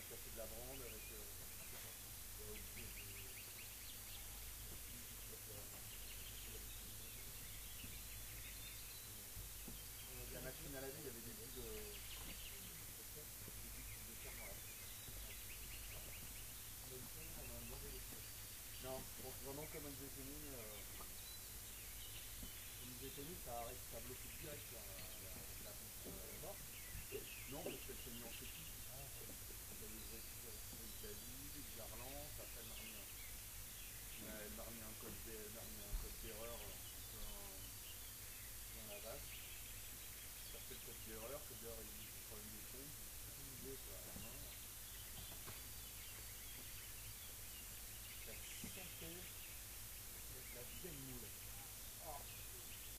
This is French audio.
casser de la brande avec. La machine à laver, il y avait des bouts de serre dans la. Non, bon, vraiment comme un décennie. Une décennie, ça arrête, ça bloque direct la pompe. Non, parce qu'elle s'est mise en sécu. Il y a eu David, Garland, après elle m'a remis un code d'erreur dans la vache. Ça fait le code d'erreur, il y a des problèmes de pompe, tout nouveau quoi, à la main. Ça sentait la vieille moule.